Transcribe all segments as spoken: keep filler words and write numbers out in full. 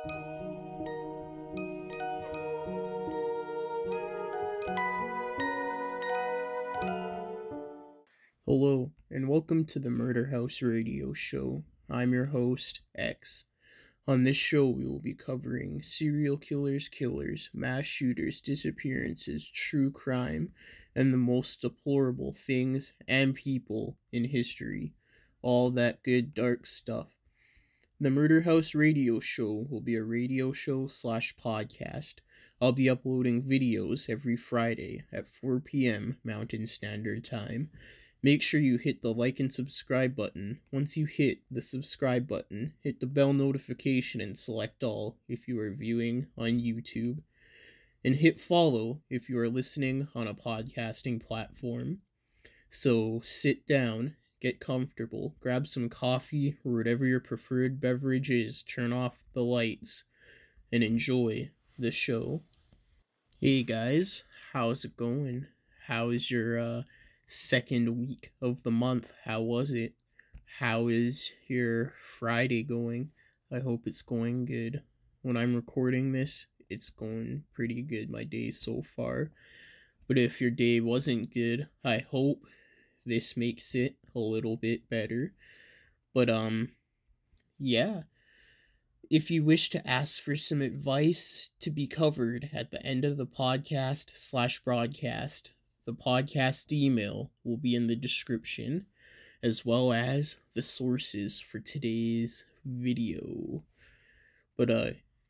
Hello, and welcome to the Murder House Radio Show. I'm your host, X. On this show, we will be covering serial killers, killers, mass shooters, disappearances, true crime, and the most deplorable things and people in history. All that good dark stuff. The Murder House Radio Show will be a radio show slash podcast. I'll be uploading videos every Friday at four p.m. Mountain Standard Time. Make sure you hit the like and subscribe button. Once you hit the subscribe button, hit the bell notification and select all if you are viewing on YouTube. And hit follow if you are listening on a podcasting platform. So sit down, get comfortable, grab some coffee or whatever your preferred beverage is, turn off the lights, and enjoy the show. Hey guys, how's it going? How is your, uh... second week of the month? How was it? How is your Friday going? I hope it's going good. When I'm recording this, it's going pretty good, my day so far. But if your day wasn't good, I hope this makes it a little bit better. But, um, yeah. If you wish to ask for some advice to be covered at the end of the podcast slash broadcast, the podcast email will be in the description, as well as the sources for today's video. But, uh,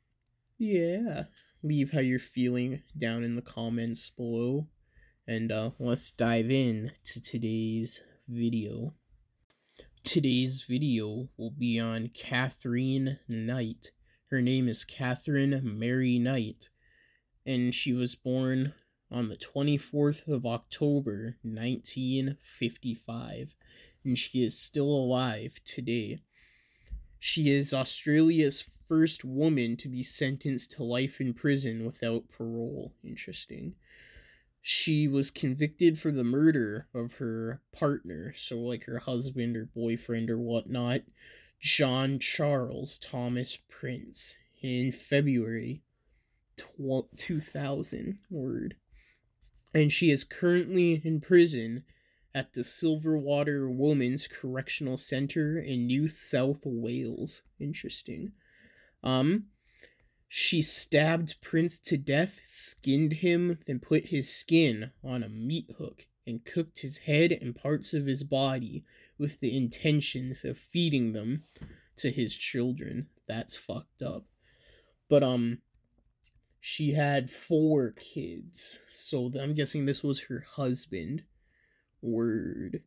yeah, leave how you're feeling down in the comments below, and, uh, let's dive in to today's video. Today's video will be on Catherine Knight. Her name is Catherine Mary Knight, and she was born on the twenty-fourth of October, nineteen fifty-five, and she is still alive today. She is Australia's first woman to be sentenced to life in prison without parole. Interesting. She was convicted for the murder of her partner, so like her husband or boyfriend or whatnot, John Charles Thomas Prince, in February two thousand. Word. And she is currently in prison at the Silverwater Women's Correctional Center in New South Wales. Interesting. Um, she stabbed Prince to death, skinned him, then put his skin on a meat hook and cooked his head and parts of his body with the intentions of feeding them to his children. That's fucked up. But, um... she had four kids, so I'm guessing this was her husband. Word.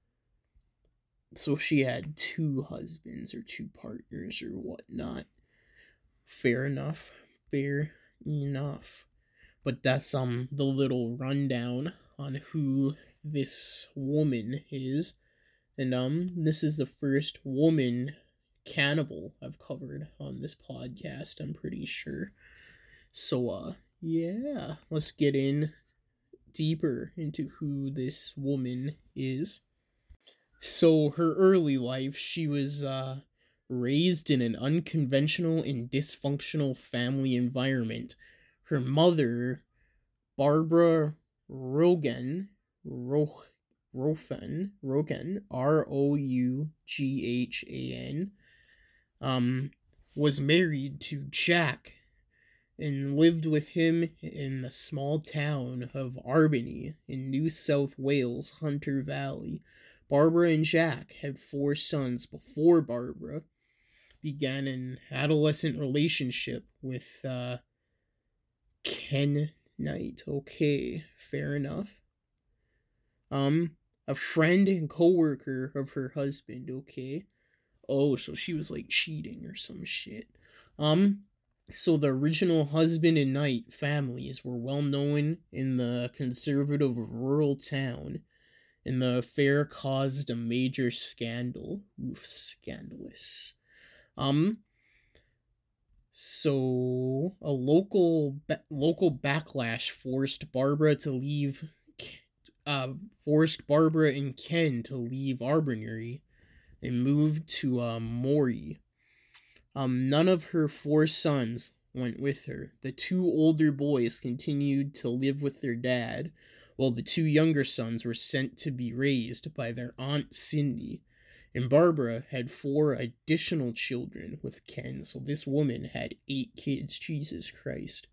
So she had two husbands or two partners or whatnot. Fair enough. Fair enough. But that's um the little rundown on who this woman is. And um this is the first woman cannibal I've covered on this podcast, I'm pretty sure. So, uh, yeah, let's get in deeper into who this woman is. So, her early life, she was, uh, raised in an unconventional and dysfunctional family environment. Her mother, Barbara Rogan, Ro- Rofen, Rogan, R O U G H A N, um, was married to Jack, and lived with him in the small town of Albany in New South Wales, Hunter Valley. Barbara and Jack had four sons before Barbara began an adolescent relationship with uh, Ken Knight. Okay, fair enough. Um, a friend and co-worker of her husband. Okay. Oh, so she was like cheating or some shit. Um... So the original husband and Knight families were well known in the conservative rural town, and the affair caused a major scandal. Oof, scandalous. Um, so a local ba- local backlash forced Barbara to leave, uh, forced Barbara and Ken to leave Albany and moved to uh, Moree. Um, none of her four sons went with her. The two older boys continued to live with their dad, while the two younger sons were sent to be raised by their Aunt Cindy. And Barbara had four additional children with Ken, so this woman had eight kids, Jesus Christ.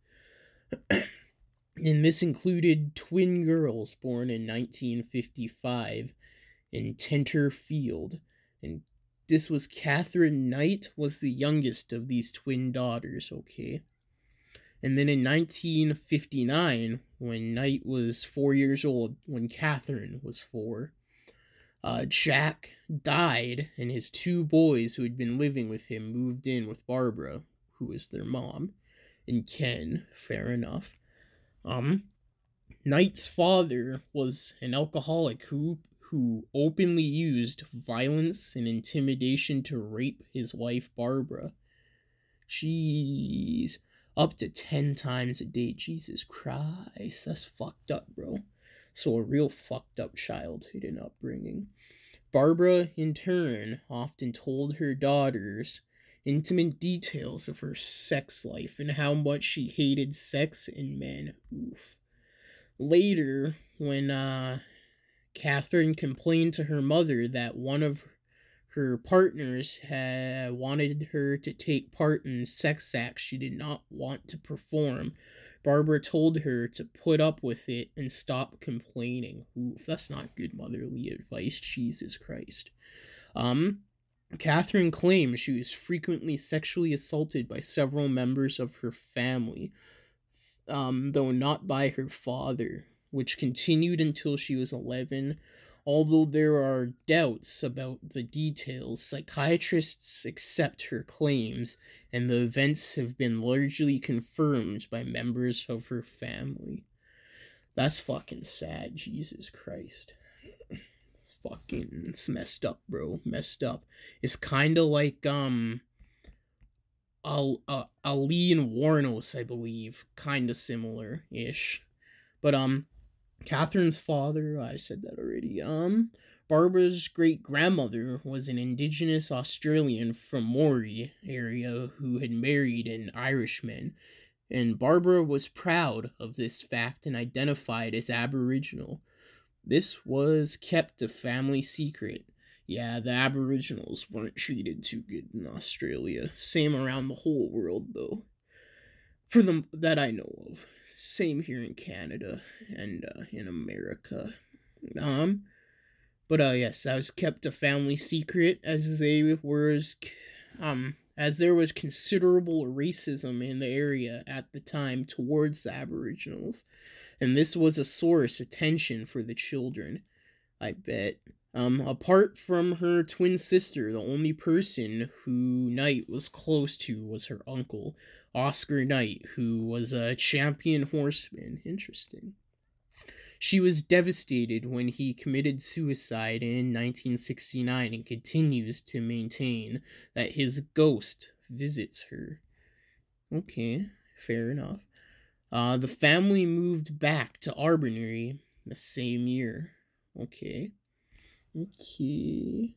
And this included twin girls born in nineteen fifty-five in Tenterfield. And this was Catherine Knight was the youngest of these twin daughters, okay? And then in nineteen fifty-nine, when Knight was four years old, when Catherine was four, uh, Jack died, and his two boys who had been living with him moved in with Barbara, who was their mom, and Ken, fair enough. Um, Knight's father was an alcoholic who who openly used violence and intimidation to rape his wife Barbara. Jeez, up to ten times a day. Jesus Christ, that's fucked up, bro. So a real fucked up childhood and upbringing. Barbara, in turn, often told her daughters intimate details of her sex life and how much she hated sex and men. Oof. Later, when uh, Catherine complained to her mother that one of her partners had wanted her to take part in sex acts she did not want to perform, Barbara told her to put up with it and stop complaining. Oof, that's not good motherly advice, Jesus Christ. Um... Catherine claimed she was frequently sexually assaulted by several members of her family, um, though not by her father, which continued until she was eleven. Although there are doubts about the details, psychiatrists accept her claims, and the events have been largely confirmed by members of her family. That's fucking sad, Jesus Christ. Fucking, it's messed up, bro. Messed up. It's kind of like, um, Al, uh, Aline Wuornos, I believe. Kind of similar-ish. But, um, Catherine's father, I said that already, um, Barbara's great-grandmother was an indigenous Australian from Moree area who had married an Irishman, and Barbara was proud of this fact and identified as Aboriginal. This was kept a family secret. Yeah, the Aboriginals weren't treated too good in Australia. Same around the whole world, though. For them that I know of. Same here in Canada and uh, in America. Um, but uh, yes, that was kept a family secret as they were, um, as there was considerable racism in the area at the time towards the Aboriginals. And this was a source of tension for the children, I bet. Um, apart from her twin sister, the only person who Knight was close to was her uncle, Oscar Knight, who was a champion horseman. Interesting. She was devastated when he committed suicide in nineteen sixty-nine and continues to maintain that his ghost visits her. Okay, fair enough. Uh, the family moved back to Albany the same year. Okay. Okay.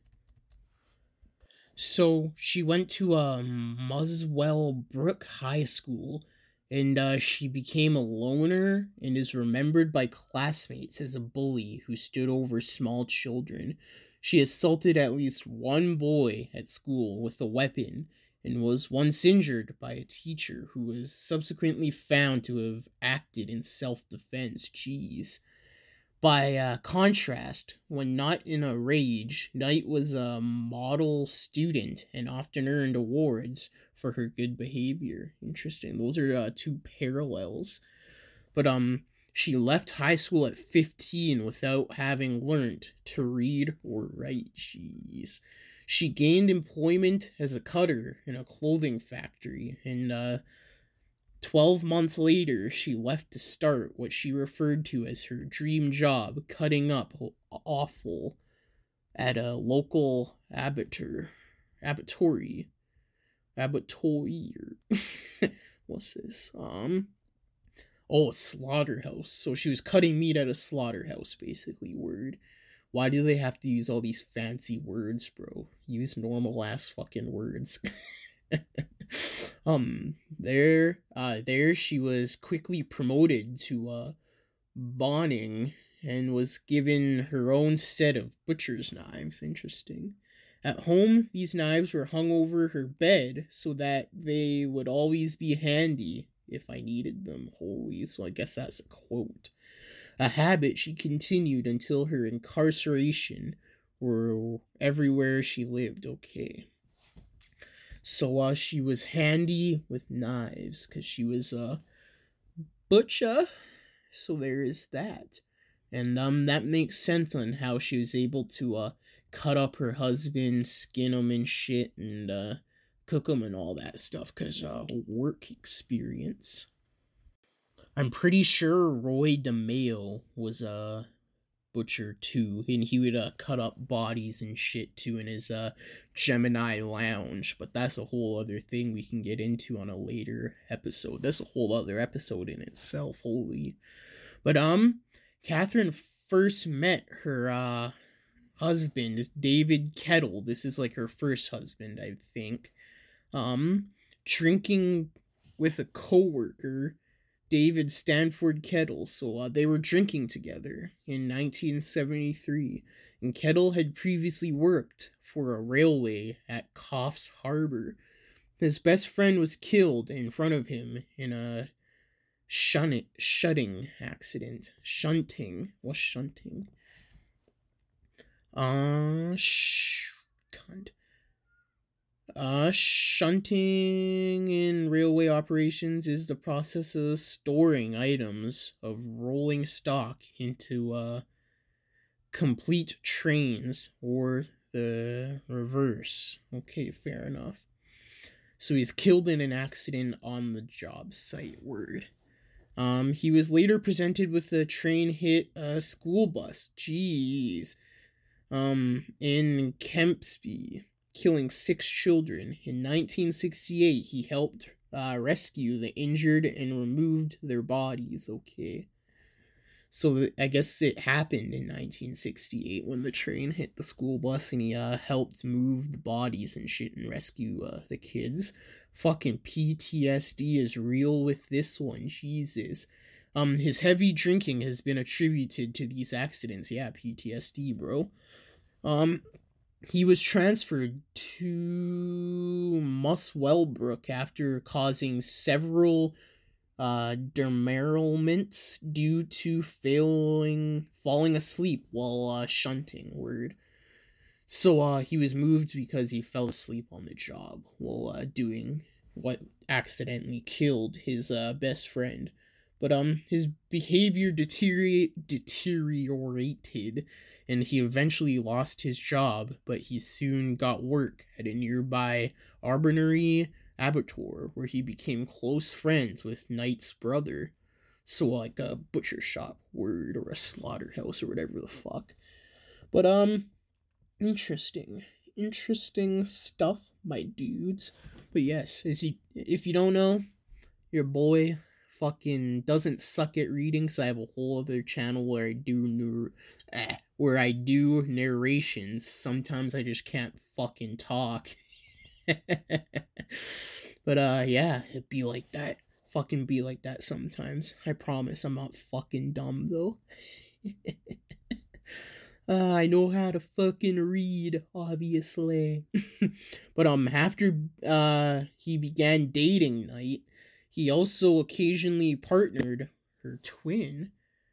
So she went to a Muswell Brook High School, and uh, she became a loner and is remembered by classmates as a bully who stood over small children. She assaulted at least one boy at school with a weapon, and was once injured by a teacher who was subsequently found to have acted in self-defense. Jeez. By uh, contrast, when not in a rage, Knight was a model student and often earned awards for her good behavior. Interesting. Those are uh, two parallels. But um, she left high school at fifteen without having learned to read or write. Jeez. She gained employment as a cutter in a clothing factory, and uh, twelve months later, she left to start what she referred to as her dream job, cutting up offal at a local abattoir. Abattoir. Abattoir. What's this? Um... Oh, a slaughterhouse. So she was cutting meat at a slaughterhouse, basically, word. Why do they have to use all these fancy words, bro? Use normal ass fucking words. Um, there, uh, there she was quickly promoted to uh, Bonning and was given her own set of butcher's knives. Interesting. At home, these knives were hung over her bed so that they would always be handy if I needed them. Holy, so I guess that's a quote. A habit she continued until her incarceration, or everywhere she lived. Okay. So uh, she was handy with knives because she was a butcher. So there is that. And um, that makes sense on how she was able to uh, cut up her husband, skin him and shit, and uh, cook him and all that stuff because uh, work experience. I'm pretty sure Roy DeMeo was a butcher too, and he would uh, cut up bodies and shit too in his uh, Gemini lounge, but that's a whole other thing we can get into on a later episode. That's a whole other episode in itself, holy. But um, Catherine first met her uh, husband, David Kettle. This is like her first husband, I think. Um, drinking with a coworker, David Stanford Kettle. So uh, they were drinking together in nineteen seventy-three, and Kettle had previously worked for a railway at Coffs Harbour. His best friend was killed in front of him in a shun- shutting accident. Shunting. What's shunting? Uh, sh- cunt. Uh, shunting in railway operations is the process of storing items of rolling stock into uh, complete trains, or the reverse. Okay, fair enough. So he's killed in an accident on the job site, word. Um, he was later presented with a train hit a school bus. Jeez. Um, in Kempsby, killing six children. In nineteen sixty-eight, he helped uh, rescue the injured and removed their bodies. Okay. So I guess it happened in nineteen sixty-eight when the train hit the school bus and he uh, helped move the bodies and shit and rescue uh, the kids. Fucking P T S D is real with this one. Jesus. Um, his heavy drinking has been attributed to these accidents. Yeah, P T S D, bro. Um, he was transferred to Muswellbrook after causing several uh, derailments due to failing, falling asleep while uh, shunting, word. So uh, he was moved because he fell asleep on the job while uh, doing what accidentally killed his uh, best friend. But um, his behavior deteriorate, deteriorated, and he eventually lost his job, but he soon got work at a nearby Arbury abattoir, where he became close friends with Knight's brother. So like a butcher shop, word, or a slaughterhouse, or whatever the fuck. But um, interesting. Interesting stuff, my dudes. But yes, as you, if you don't know, your boy fucking doesn't suck at reading, because I have a whole other channel where I do nar- eh, where I do narrations. Sometimes I just can't fucking talk. But uh yeah, it'd be like that. Fucking be like that sometimes. I promise I'm not fucking dumb though. uh, I know how to fucking read, obviously. But um after uh he began dating Knight, he also occasionally partnered her twin.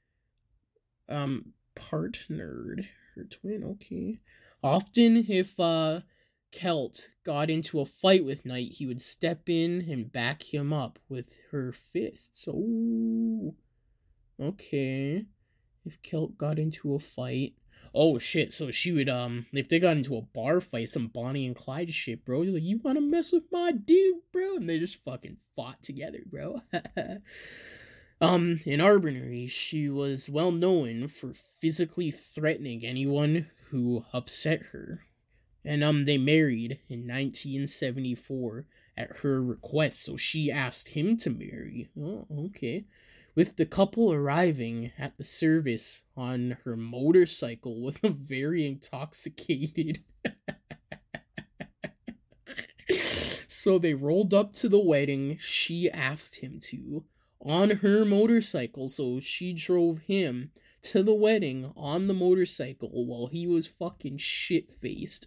Um partnered her twin, okay. Often if uh Kelt got into a fight with Knight, he would step in and back him up with her fists. Oh, okay. If Kelt got into a fight, oh shit. So she would um, if they got into a bar fight, some Bonnie and Clyde shit, bro. You're like, you want to mess with my dude, bro? And they just fucking fought together, bro. um, in Arbury, she was well known for physically threatening anyone who upset her. And um, they married in nineteen seventy-four at her request, so she asked him to marry. Oh, okay. With the couple arriving at the service on her motorcycle with a very intoxicated So they rolled up to the wedding. She asked him to on her motorcycle. So she drove him to the wedding on the motorcycle while he was fucking shit-faced.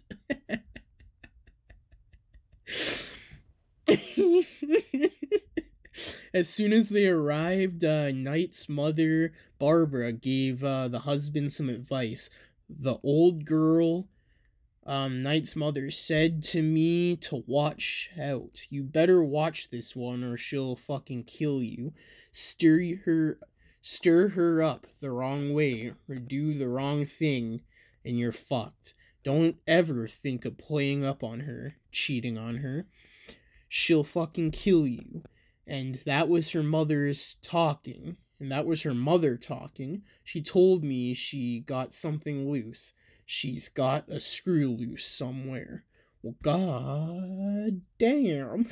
As soon as they arrived, uh, Knight's mother, Barbara, gave uh, the husband some advice. The old girl, um, Knight's mother, said to me to watch out. You better watch this one or she'll fucking kill you. Stir her, stir her up the wrong way or do the wrong thing and you're fucked. Don't ever think of playing up on her, cheating on her. She'll fucking kill you. And that was her mother's talking. And that was her mother talking. She told me she got something loose. She's got a screw loose somewhere. Well, god damn.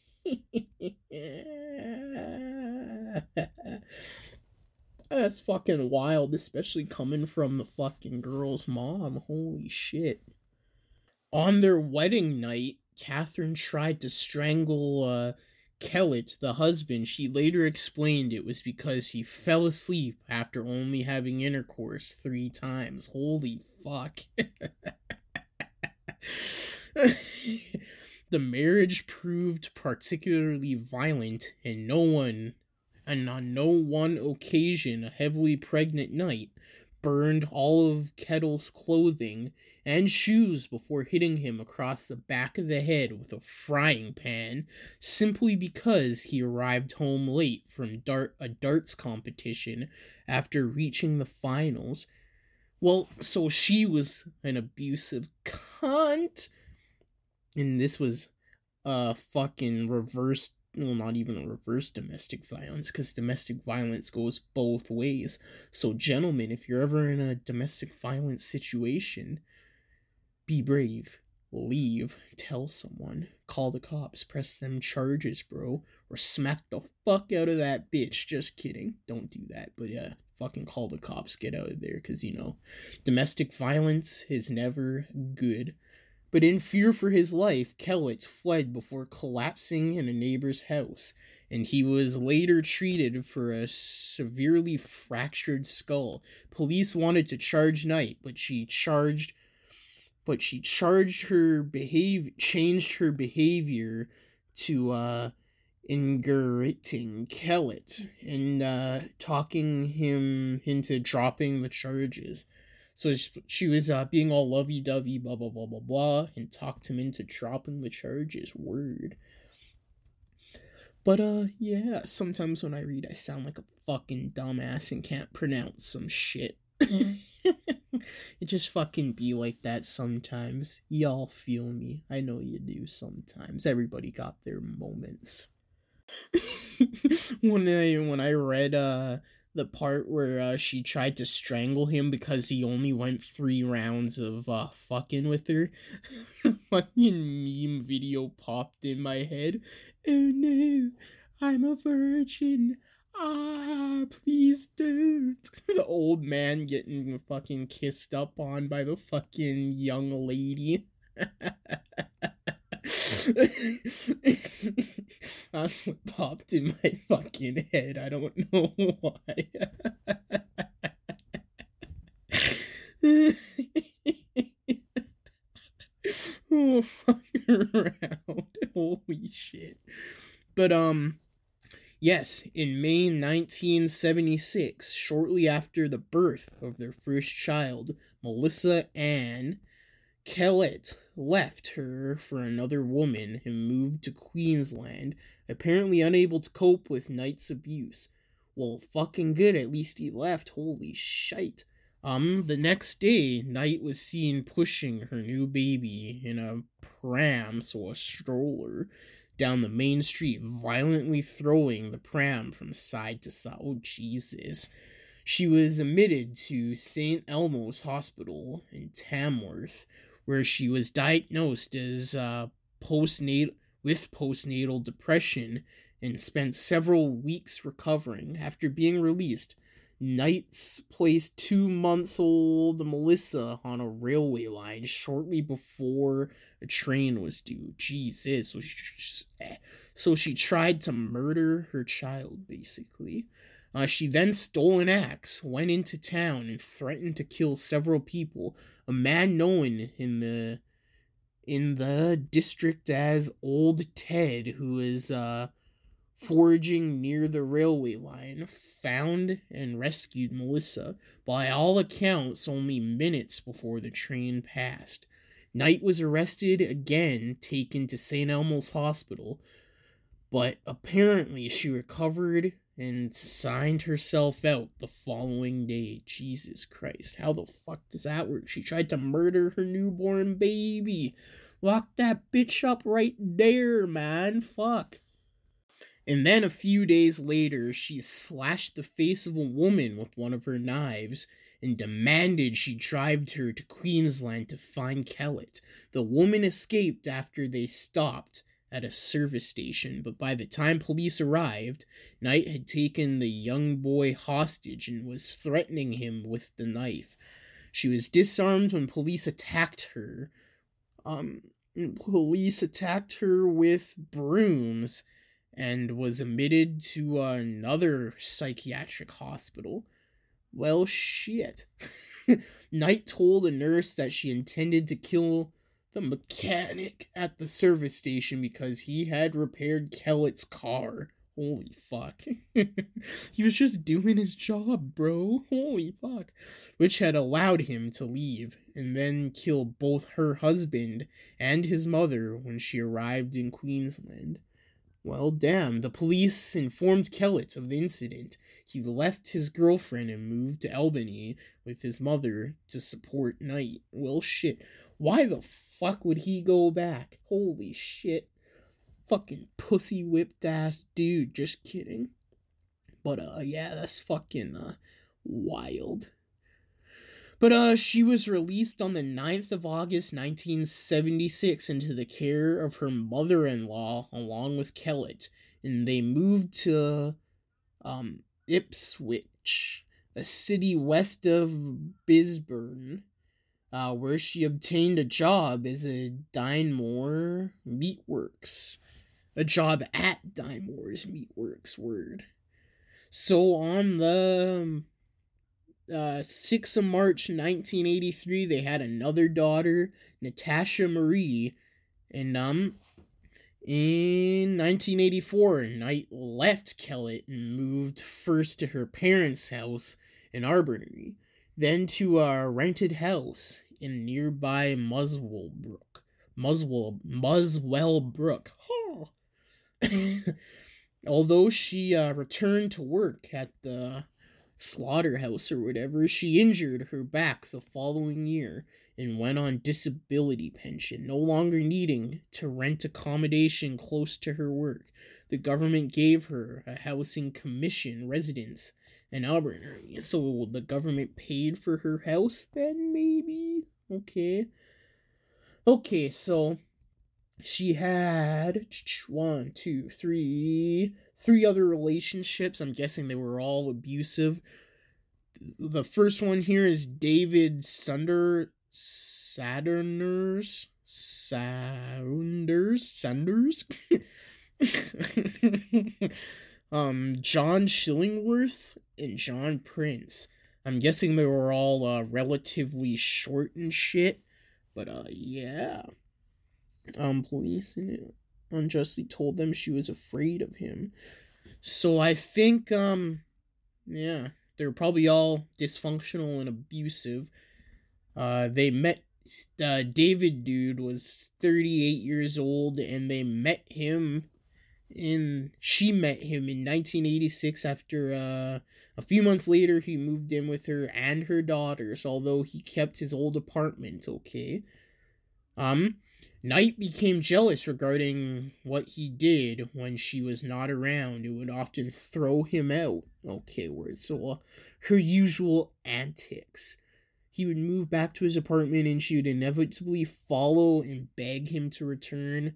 That's fucking wild, especially coming from the fucking girl's mom. Holy shit. On their wedding night, Catherine tried to strangle, uh, Kellett, the husband. She later explained it was because he fell asleep after only having intercourse three times. Holy fuck. The marriage proved particularly violent, and no one, and on no one occasion, a heavily pregnant Knight burned all of Kettle's clothing and shoes before hitting him across the back of the head with a frying pan, simply because he arrived home late from dart a darts competition after reaching the finals. Well, so she was an abusive cunt, and this was uh fucking reverse, well, not even reverse domestic violence, because domestic violence goes both ways. So gentlemen, if you're ever in a domestic violence situation, be brave, leave, tell someone, call the cops, press them charges, bro, or smack the fuck out of that bitch. Just kidding, don't do that, but yeah, fucking call the cops, get out of there, because, you know, domestic violence is never good. But in fear for his life, Kellett fled before collapsing in a neighbor's house, and he was later treated for a severely fractured skull. Police wanted to charge Knight, but she charged, but she charged her behavior, changed her behavior to uh, ingratiating Kellett and uh, talking him into dropping the charges. So she was uh, being all lovey-dovey, blah, blah, blah, blah, blah, and talked him into dropping the charges. Word. But, uh, yeah, sometimes when I read, I sound like a fucking dumbass and can't pronounce some shit. It just fucking be like that sometimes. Y'all feel me. I know you do sometimes. Everybody got their moments. when I, when I read, uh... the part where uh, she tried to strangle him because he only went three rounds of uh, fucking with her. Fucking meme video popped in my head. Oh no, I'm a virgin. Ah, please don't. The old man getting fucking kissed up on by the fucking young lady. That's what popped in my fucking head. I don't know why. Oh, fucking around. Holy shit. But, um, yes, in May nineteen seventy-six, shortly after the birth of their first child, Melissa Ann, Kellett left her for another woman and moved to Queensland, apparently unable to cope with Knight's abuse. Well, fucking good, at least he left. Holy shite. Um, the next day, Knight was seen pushing her new baby in a pram, so a stroller, down the main street, violently throwing the pram from side to side. Oh, Jesus. She was admitted to Saint Elmo's Hospital in Tamworth, where she was diagnosed as uh, postnatal with postnatal depression and spent several weeks recovering. After being released, Knight's placed two months old Melissa on a railway line shortly before a train was due. Jesus. So she, so she tried to murder her child, basically. Uh, she then stole an axe, went into town, and threatened to kill several people. A man known in the in the district as Old Ted, who is uh, foraging near the railway line, found and rescued Melissa, by all accounts only minutes before the train passed. Knight was arrested again, taken to Saint Elmo's Hospital, but apparently she recovered and signed herself out the following day. Jesus Christ, how the fuck does that work? She tried to murder her newborn baby. Lock that bitch up right there, man. Fuck. And then a few days later, she slashed the face of a woman with one of her knives and demanded she drive her to Queensland to find Kellett. The woman escaped after they stopped at a service station, but by the time police arrived, Knight had taken the young boy hostage and was threatening him with the knife. She was disarmed when police attacked her. Um, police attacked her with brooms and was admitted to another psychiatric hospital. Well, shit. Knight told a nurse that she intended to kill the mechanic at the service station because he had repaired Kellett's car. Holy fuck. He was just doing his job, bro. Holy fuck. Which had allowed him to leave and then kill both her husband and his mother when she arrived in Queensland. Well, damn, the police informed Kellett of the incident. He left his girlfriend and moved to Albany with his mother to support Knight. Well, shit. Why the fuck would he go back? Holy shit. Fucking pussy whipped ass dude. Just kidding. But, uh, yeah, that's fucking, uh, wild. But, uh, she was released on the ninth of August, nineteen seventy-six, into the care of her mother-in-law, along with Kellett, and they moved to, um, Ipswich, a city west of Brisbane, uh, where she obtained a job as a Dynamore Meatworks. A job at Dymore's Meatworks, word. So, on the Uh, sixth of March nineteen eighty-three, they had another daughter, Natasha Marie, and um, in nineteen eighty-four, Knight left Kellett and moved first to her parents' house in Arbury, then to a rented house in nearby Muswell Brook. Muswell, Muswell Brook. Oh. Although she uh, returned to work at the slaughterhouse or whatever, she injured her back the following year and went on disability pension, no longer needing to rent accommodation close to her work. The government gave her a housing commission residence in Albury, so the government paid for her house then, maybe? Okay. Okay, so she had one, two, three, three other relationships. I'm guessing they were all abusive. The first one here is David Sunder, Saturners, Sounders, Sanders, um, John Shillingworth and John Prince. I'm guessing they were all uh, relatively short and shit, but uh, yeah. Um, police unjustly told them she was afraid of him. So I think, um, yeah, they're probably all dysfunctional and abusive. Uh, they met, uh, David dude was thirty-eight years old, and they met him in, she met him in nineteen eighty-six after, uh, a few months later he moved in with her and her daughters, although he kept his old apartment, okay? Um, Knight became jealous regarding what he did when she was not around. It would often throw him out. Okay, word. So, uh, her usual antics. He would move back to his apartment and she would inevitably follow and beg him to return.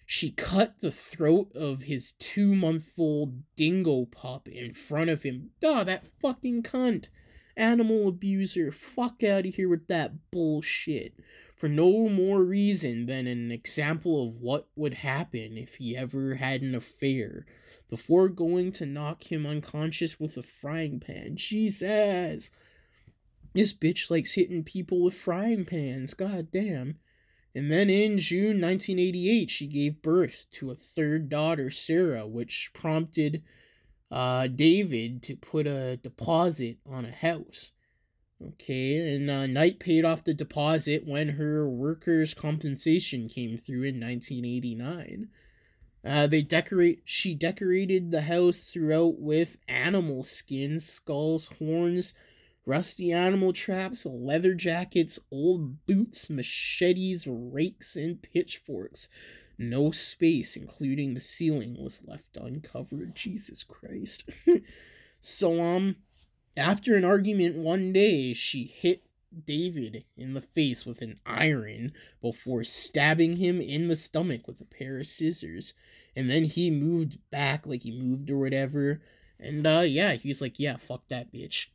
She cut the throat of his two-month-old dingo pup in front of him. Ah, that fucking cunt. Animal abuser. Fuck out of here with that bullshit. For no more reason than an example of what would happen if he ever had an affair, before going to knock him unconscious with a frying pan. Jesus! This bitch likes hitting people with frying pans. God damn. And then in June nineteen eighty-eight, she gave birth to a third daughter, Sarah, which prompted uh, David to put a deposit on a house. Okay, and uh, Knight paid off the deposit when her workers' compensation came through in nineteen eighty-nine. Uh, they decorate. She decorated the house throughout with animal skins, skulls, horns, rusty animal traps, leather jackets, old boots, machetes, rakes, and pitchforks. No space, including the ceiling, was left uncovered. Jesus Christ. So, um, after an argument one day, she hit David in the face with an iron before stabbing him in the stomach with a pair of scissors. And then he moved back, like he moved or whatever. And, uh, yeah, he was like, yeah, fuck that bitch.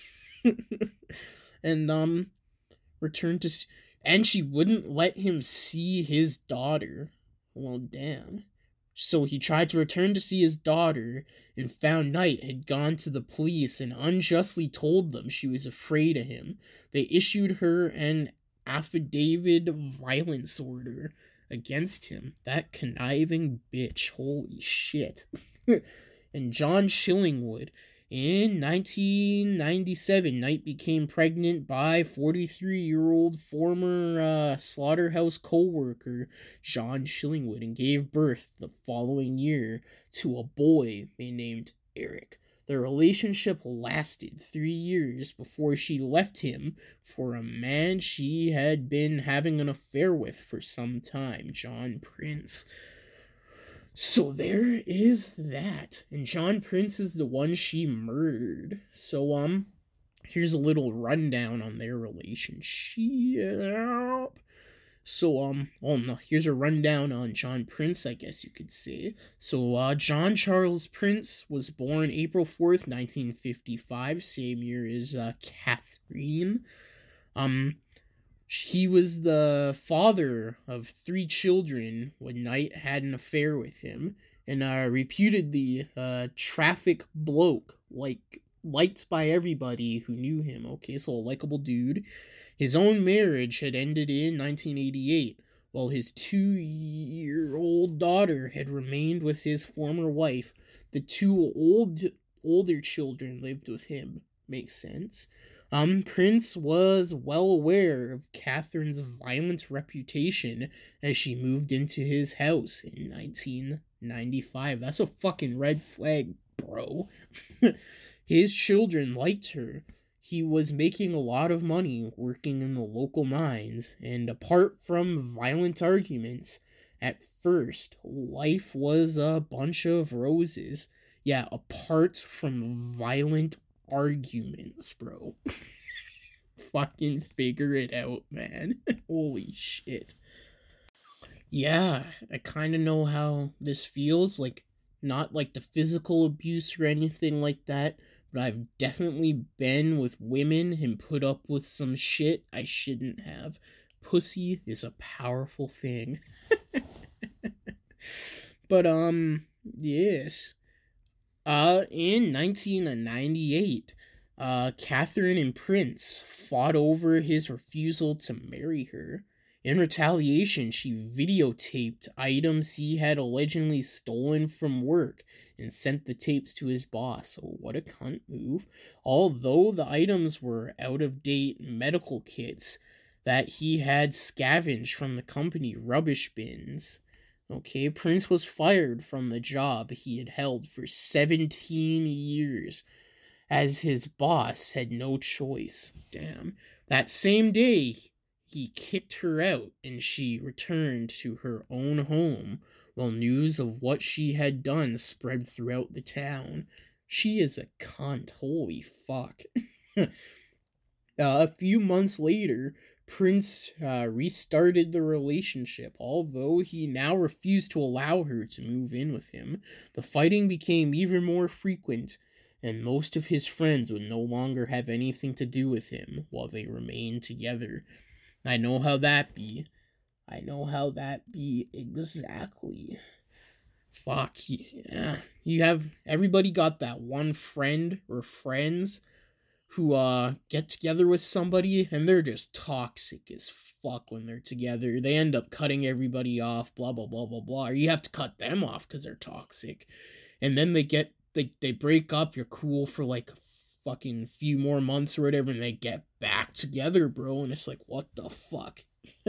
And, um, returned to... And she wouldn't let him see his daughter. Well, damn. So he tried to return to see his daughter and found Knight had gone to the police and unjustly told them she was afraid of him. They issued her an affidavit of violence order against him. That conniving bitch. Holy shit. And John Shillingwood. In nineteen ninety-seven, Knight became pregnant by forty-three-year-old former uh, slaughterhouse co-worker John Shillingwood and gave birth the following year to a boy they named Eric. Their relationship lasted three years before she left him for a man she had been having an affair with for some time, John Prince. So there is that. And John Prince is the one she murdered. So, um, here's a little rundown on their relationship. So, um, oh no, here's a rundown on John Prince, I guess you could say. So, uh, John Charles Prince was born April fourth, nineteen fifty-five, same year as, uh, Catherine. Um... He was the father of three children when Knight had an affair with him, and uh, reputedly a traffic bloke, like liked by everybody who knew him. Okay, so a likable dude. His own marriage had ended in nineteen eighty-eight, while his two-year-old daughter had remained with his former wife. The two old older children lived with him. Makes sense. Um, Prince was well aware of Catherine's violent reputation as she moved into his house in nineteen ninety-five. That's a fucking red flag, bro. His children liked her. He was making a lot of money working in the local mines, and apart from violent arguments, at first, life was a bunch of roses. Yeah, apart from violent arguments, bro. Fucking figure it out, man. Holy shit. Yeah, I kind of know how this feels. Like, not like the physical abuse or anything like that, but I've definitely been with women and put up with some shit I shouldn't have. Pussy is a powerful thing. But, um, yes. Uh, in nineteen ninety-eight, uh, Catherine and Prince fought over his refusal to marry her. In retaliation, she videotaped items he had allegedly stolen from work and sent the tapes to his boss. Oh, what a cunt move. Although the items were out-of-date medical kits that he had scavenged from the company rubbish bins. Okay, Prince was fired from the job he had held for seventeen years, as his boss had no choice. Damn. That same day, he kicked her out, and she returned to her own home, while news of what she had done spread throughout the town. She is a cunt. Holy fuck. uh, a few months later, Prince uh, restarted the relationship. Although he now refused to allow her to move in with him, the fighting became even more frequent, and most of his friends would no longer have anything to do with him while they remained together. I know how that be. I know how that be exactly. Fuck, yeah. You have, everybody got that one friend or friends who uh get together with somebody and they're just toxic as fuck when they're together. They end up cutting everybody off, blah blah blah blah blah. Or you have to cut them off because they're toxic. And then they get they, they break up, you're cool for like a fucking few more months or whatever, and they get back together, bro, and it's like, what the fuck?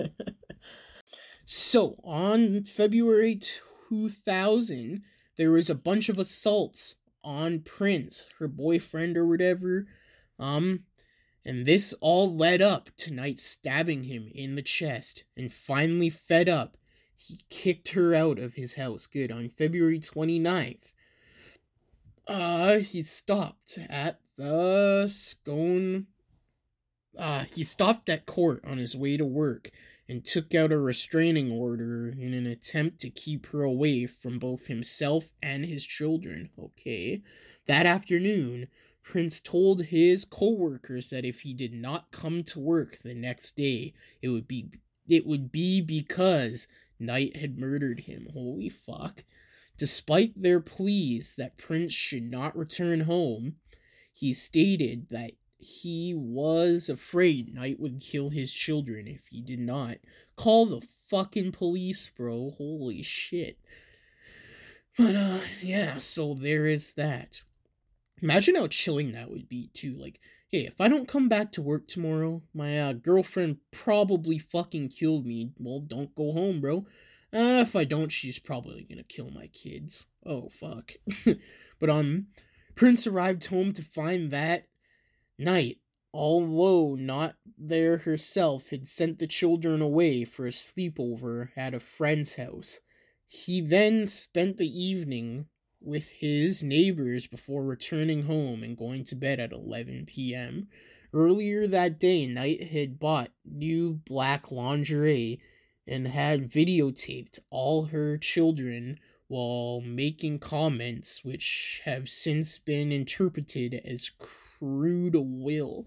So, on February two thousand, there was a bunch of assaults on Prince, her boyfriend or whatever. Um, and this all led up to Knight stabbing him in the chest, and finally fed up, he kicked her out of his house. Good. On February twenty-ninth, uh, he stopped at the Scone, uh, he stopped at court on his way to work, and took out a restraining order in an attempt to keep her away from both himself and his children. Okay. That afternoon, Prince told his co-workers that if he did not come to work the next day, it would be it would be because Knight had murdered him. Holy fuck. Despite their pleas that Prince should not return home, he stated that he was afraid Knight would kill his children if he did not. Call the fucking police, bro. Holy shit. But, uh, yeah, so there is that. Imagine how chilling that would be, too. Like, hey, if I don't come back to work tomorrow, my uh, girlfriend probably fucking killed me. Well, don't go home, bro. Uh, if I don't, she's probably gonna kill my kids. Oh, fuck. But, um, Prince arrived home to find that Knight, although not there herself, had sent the children away for a sleepover at a friend's house. He then spent the evening with his neighbors before returning home and going to bed at eleven p.m. Earlier that day, Knight had bought new black lingerie and had videotaped all her children while making comments which have since been interpreted as crude will.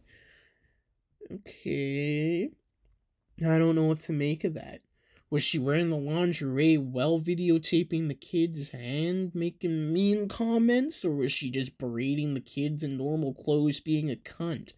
Okay. I don't know what to make of that. Was she wearing the lingerie while videotaping the kids and making mean comments, or was she just berating the kids in normal clothes being a cunt?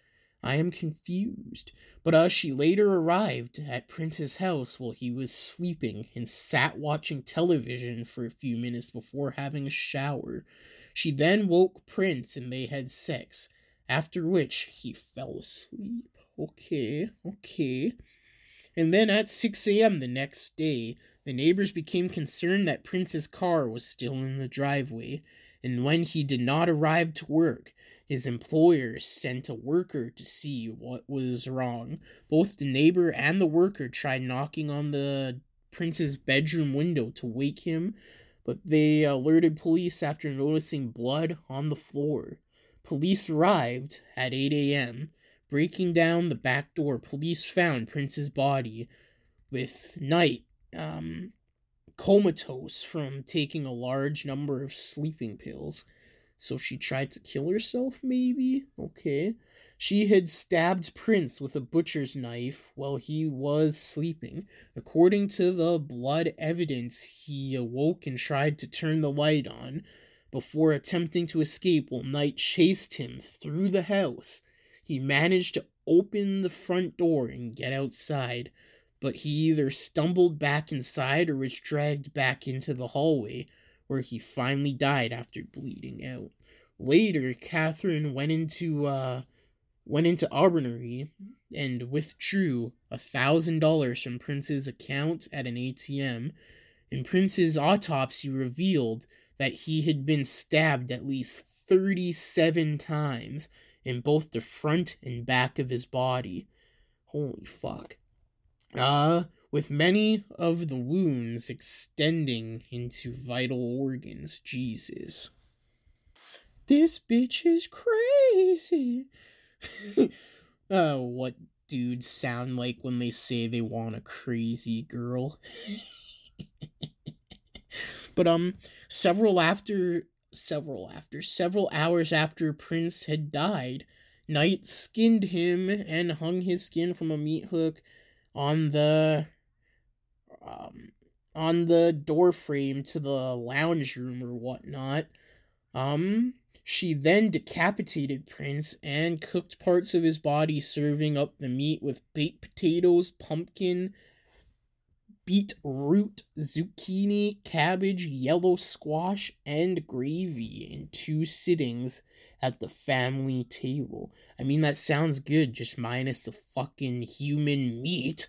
I am confused. But uh, she later arrived at Prince's house while he was sleeping and sat watching television for a few minutes before having a shower. She then woke Prince and they had sex, after which he fell asleep. Okay, okay. And then at six a.m. the next day, the neighbors became concerned that Prince's car was still in the driveway, and when he did not arrive to work, his employer sent a worker to see what was wrong. Both the neighbor and the worker tried knocking on the Prince's bedroom window to wake him, but they alerted police after noticing blood on the floor. Police arrived at eight a.m., Breaking down the back door, police found Prince's body with Knight um, comatose from taking a large number of sleeping pills. So she tried to kill herself, maybe? Okay. She had stabbed Prince with a butcher's knife while he was sleeping. According to the blood evidence, he awoke and tried to turn the light on before attempting to escape while Knight chased him through the house. He managed to open the front door and get outside, but he either stumbled back inside or was dragged back into the hallway, where he finally died after bleeding out. Later, Catherine went into uh went into Auburnery and withdrew a thousand dollars from Prince's account at an A T M, and Prince's autopsy revealed that he had been stabbed at least thirty-seven times in both the front and back of his body. Holy fuck. Uh, with many of the wounds extending into vital organs. Jesus. This bitch is crazy. uh, what dudes sound like when they say they want a crazy girl. But um several after several after several hours after Prince had died, Knight skinned him and hung his skin from a meat hook on the um on the door frame to the lounge room or whatnot. Um she then decapitated Prince and cooked parts of his body, serving up the meat with baked potatoes, pumpkin, beetroot, zucchini, cabbage, yellow squash, and gravy in two sittings at the family table. I mean, that sounds good, just minus the fucking human meat.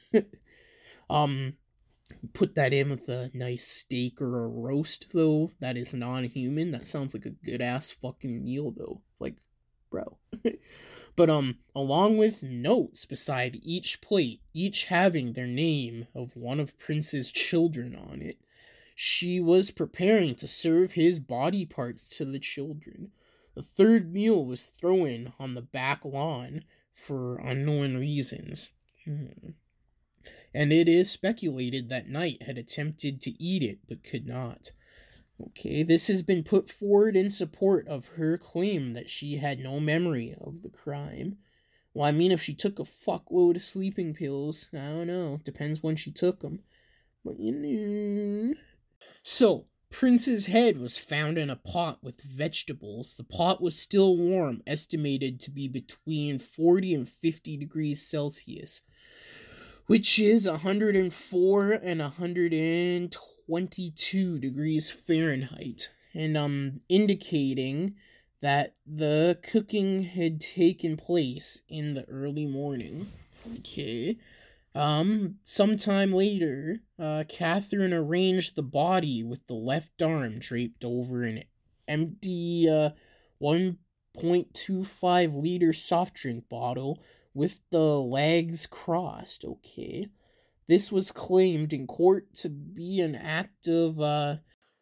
um, put that in with a nice steak or a roast, though. That is non-human. That sounds like a good-ass fucking meal, though. Like, bro. But, um, along with notes beside each plate, each having their name of one of Prince's children on it, she was preparing to serve his body parts to the children. The third meal was thrown on the back lawn for unknown reasons. Hmm. And it is speculated that Knight had attempted to eat it, but could not. Okay, this has been put forward in support of her claim that she had no memory of the crime. Well, I mean, if she took a fuckload of sleeping pills, I don't know. Depends when she took them. But you know. So, Prince's head was found in a pot with vegetables. The pot was still warm, estimated to be between forty and fifty degrees Celsius, which is one hundred four and one hundred twenty-two degrees Fahrenheit, and um indicating that the cooking had taken place in the early morning. Okay. Um, sometime later, uh, Catherine arranged the body with the left arm draped over an empty uh, one point two five liter soft drink bottle with the legs crossed. Okay. This was claimed in court to be an act of uh,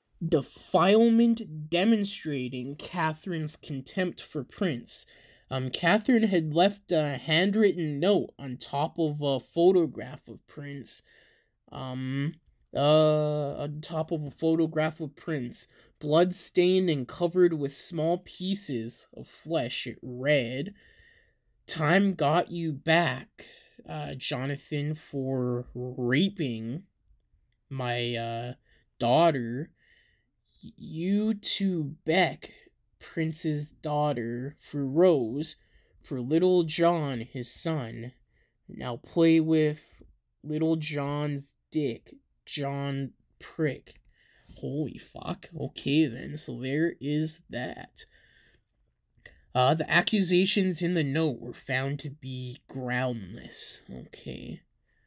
defilement demonstrating Catherine's contempt for Prince. Um, Catherine had left a handwritten note on top of a photograph of Prince. Um, uh, on top of a photograph of Prince, blood-stained and covered with small pieces of flesh. It read, "Time got you back, uh, Jonathan, for raping my uh, daughter. You to Beck, Prince's daughter, for Rose, for little John, his son. Now play with little John's dick, John Prick." Holy fuck. Okay then, so there is that. Uh, the accusations in the note were found to be groundless. Okay.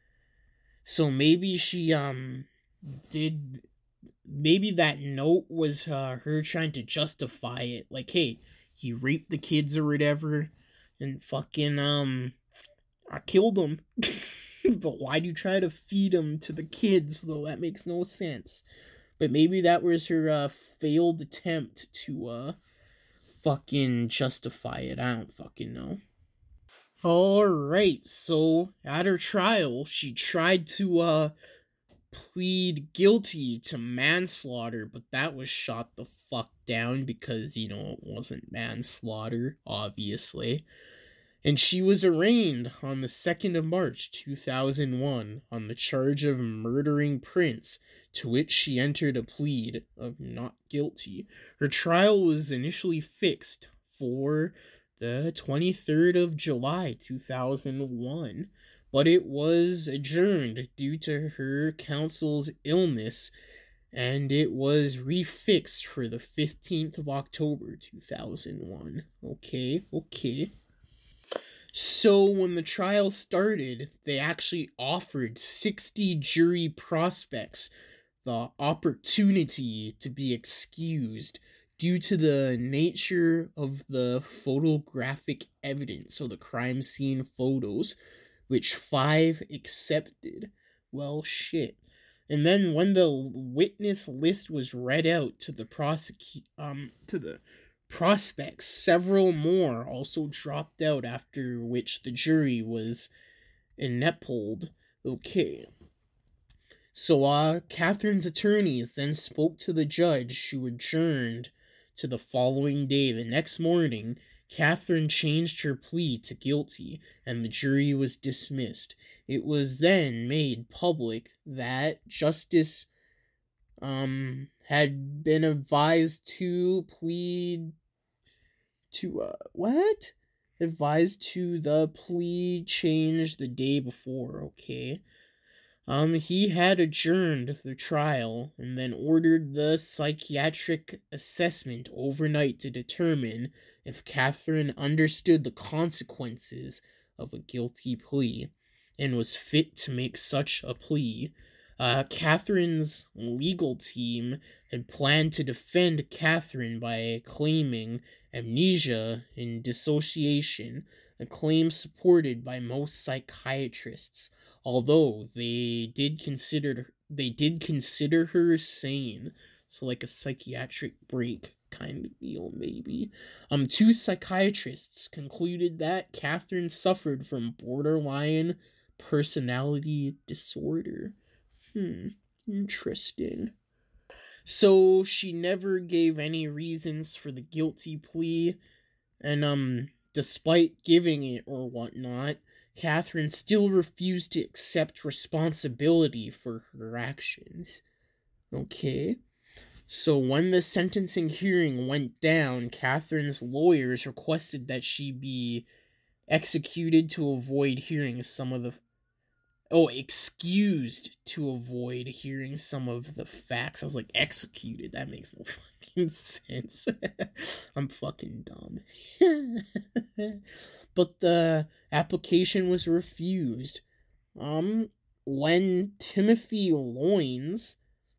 So maybe she, um, did... Maybe that note was uh, her trying to justify it. Like, hey, he raped the kids or whatever, and fucking, um, I killed them. But why'd you try to feed them to the kids, though? That makes no sense. But maybe that was her, uh, failed attempt to, uh, fucking justify it. I don't fucking know. Alright, so, at her trial, she tried to, uh, plead guilty to manslaughter, but that was shot the fuck down because, you know, it wasn't manslaughter, obviously. And she was arraigned on the second of March, two thousand one, on the charge of murdering Prince, to which she entered a plea of not guilty. Her trial was initially fixed for the twenty-third of July, two thousand one, but it was adjourned due to her counsel's illness, and it was refixed for the fifteenth of October, two thousand one. Okay, okay. So when the trial started, they actually offered sixty jury prospects the opportunity to be excused due to the nature of the photographic evidence, so the crime scene photos, which five accepted. Well, shit. And then when the witness list was read out to the prosecu- um to the prospects. Several more also dropped out, after which the jury was ineptled. Okay. So, uh, Catherine's attorneys then spoke to the judge, who adjourned to the following day. The next morning, Catherine changed her plea to guilty, and the jury was dismissed. It was then made public that Justice um had been advised to plead to uh what? Advised to the plea change the day before, okay? Um, he had adjourned the trial and then ordered the psychiatric assessment overnight to determine if Catherine understood the consequences of a guilty plea and was fit to make such a plea. Uh, Catherine's legal team had planned to defend Catherine by claiming amnesia and dissociation, a claim supported by most psychiatrists, although they did consider they did consider her sane. So like a psychiatric break kind of deal, maybe. Um, two psychiatrists concluded that Catherine suffered from borderline personality disorder. Hmm, interesting. So she never gave any reasons for the guilty plea, and um, despite giving it or whatnot, Catherine still refused to accept responsibility for her actions. Okay. So when the sentencing hearing went down, Catherine's lawyers requested that she be executed to avoid hearing some of the Oh, excused to avoid hearing some of the facts. I was like, executed? That makes no fucking sense. I'm fucking dumb. But the application was refused. Um, when Timothy Loynes,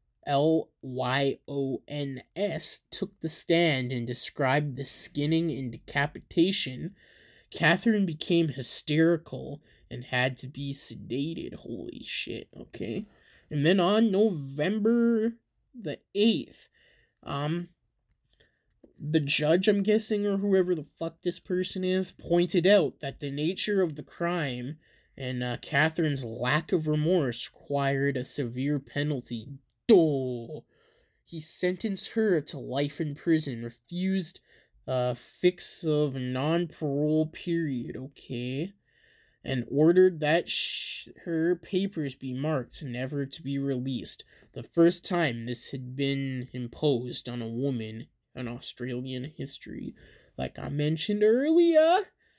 L Y O N S, took the stand and described the skinning and decapitation, Catherine became hysterical and had to be sedated. Holy shit, okay. And then on November the eighth, um, the judge, I'm guessing, or whoever the fuck this person is, pointed out that the nature of the crime and uh, Catherine's lack of remorse required a severe penalty. Duh. He sentenced her to life in prison, refused a fix of non-parole period, okay, and ordered that sh- her papers be marked never to be released. The first time this had been imposed on a woman in Australian history, like I mentioned earlier.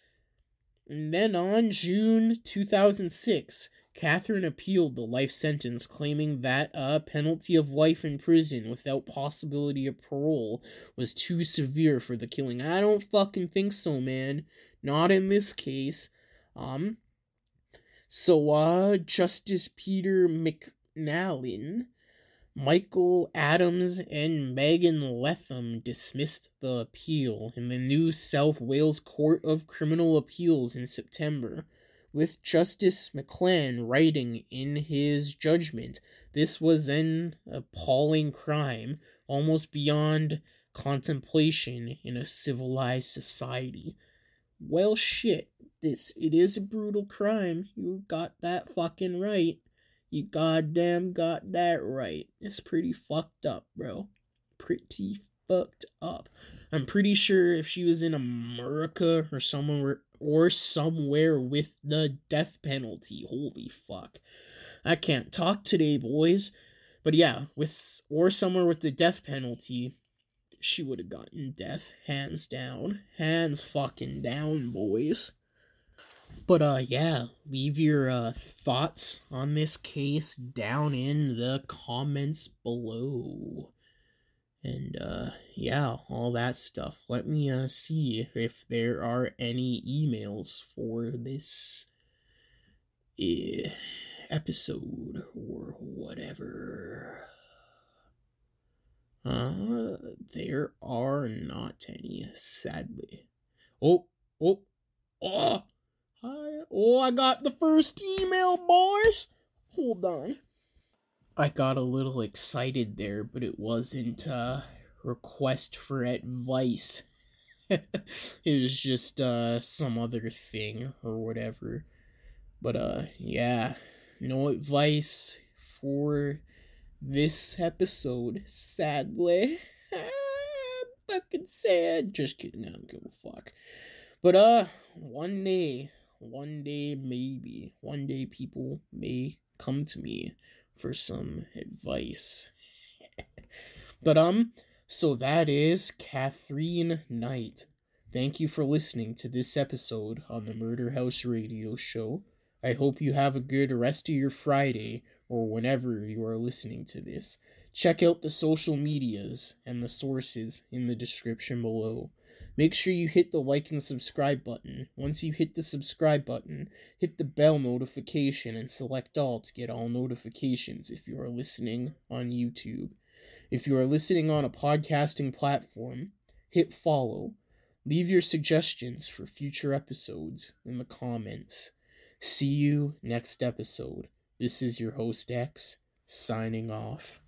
And then on June two thousand six, Catherine appealed the life sentence, claiming that a penalty of life in prison without possibility of parole was too severe for the killing. I don't fucking think so, man. Not in this case. Um, so, uh, Justice Peter McNally, Michael Adams, and Megan Latham dismissed the appeal in the New South Wales Court of Criminal Appeals in September, with Justice McLean writing in his judgment, "This was an appalling crime, almost beyond contemplation in a civilized society." Well, shit, this, it is a brutal crime. You got that fucking right. You goddamn got that right. It's pretty fucked up, bro. Pretty fucked up. I'm pretty sure if she was in America or somewhere or somewhere with the death penalty, holy fuck. I can't talk today, boys. But yeah, with or somewhere with the death penalty, she would have gotten death, hands down. Hands fucking down, boys. But, uh, yeah, leave your, uh, thoughts on this case down in the comments below. And, uh, yeah, all that stuff. Let me, uh, see if there are any emails for this uh, episode or whatever. Uh, there are not any, sadly. Oh, oh, oh! Hi. Oh, I got the first email, boys. Hold on. I got a little excited there, but it wasn't a request for advice. It was just uh some other thing or whatever. But uh yeah, no advice for this episode, sadly. Fucking sad. Just kidding, I don't give a fuck. But uh one day, one day maybe, one day people may come to me for some advice. But um so that is Catherine Knight. Thank you for listening to this episode on the Murder House Radio Show. I hope you have a good rest of your Friday or whenever you are listening to this. Check out the social medias and the sources in the description below. Make sure you hit the like and subscribe button. Once you hit the subscribe button, hit the bell notification and select all to get all notifications if you are listening on YouTube. If you are listening on a podcasting platform, hit follow. Leave your suggestions for future episodes in the comments. See you next episode. This is your host X, signing off.